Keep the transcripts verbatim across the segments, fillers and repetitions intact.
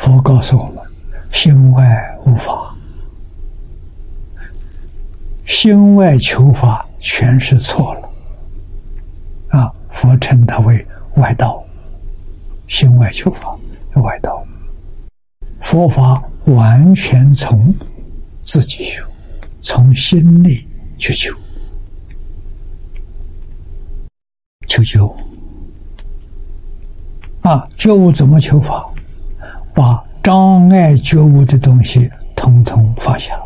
佛告诉我们：心外无法，心外求法全是错了。啊，佛称它为外道，心外求法是外道。佛法完全从自己修，从心内去求，求觉悟。啊，觉悟怎么求法？把障碍觉悟的东西统统放下，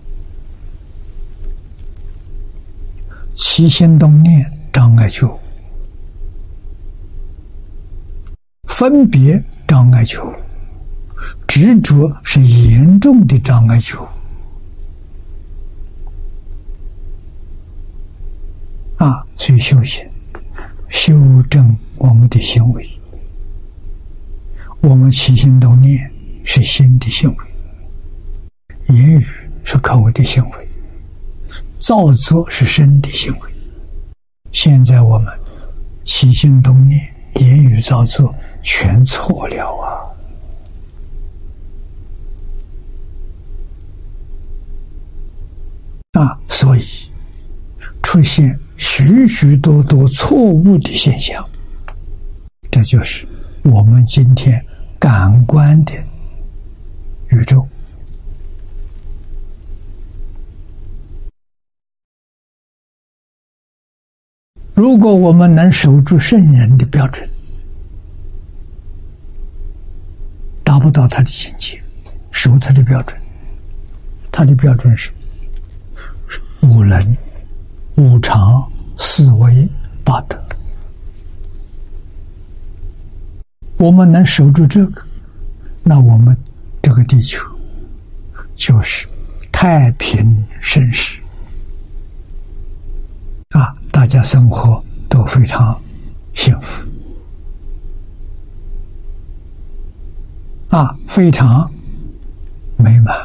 起心动念障碍觉悟，分别障碍觉悟，执着是严重的障碍觉悟。啊，所以修行修正我们的行为。我们起心动念是心的行为，言语是口的行为，造作是身的行为。现在我们起心动念、言语造作全错了啊！啊，所以出现许许多多错误的现象，这就是我们今天感官的宇宙。如果我们能守住圣人的标准，达不到他的境界，守他的标准，他的标准是五能、五常、四维、八德。我们能守住这个，那我们这个地球就是太平盛世啊，大家生活都非常幸福啊，非常美满。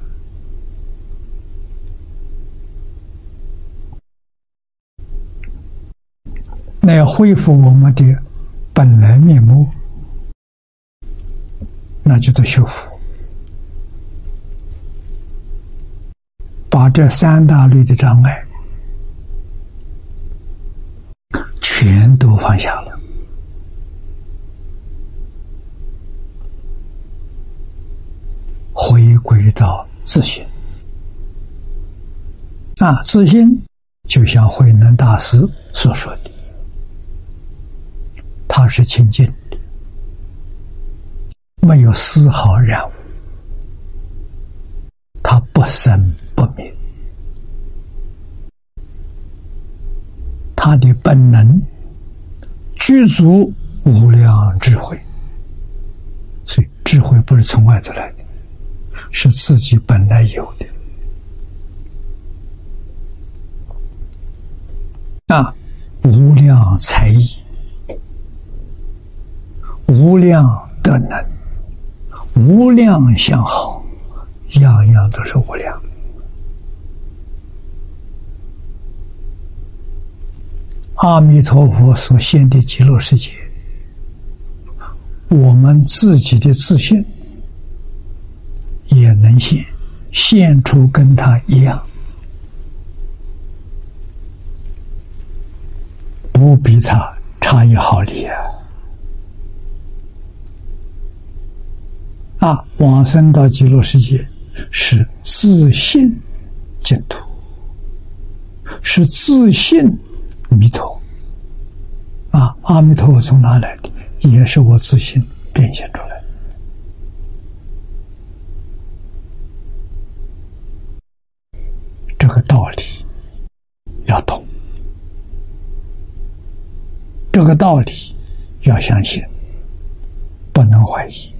那要恢复我们的本来面目，那就得修复，把这三大类的障碍全都放下了，回归到自信。啊，自信就像慧能大师所说的，它是清净的，没有丝毫染污，它不生不灭，它的本能具足无量智慧。所以智慧不是从外头来的，是自己本来有的。啊，无量才艺，无量德能，无量相好，样样都是无量。阿弥陀佛所现的极乐世界，我们自己的自信也能现，现出跟他一样，不比他差一毫厘啊！啊，往生到极乐世界是自信净土，是自信弥陀。啊，阿弥陀佛从哪来的？也是我自信变现出来的。这个道理要懂，这个道理要相信，不能怀疑。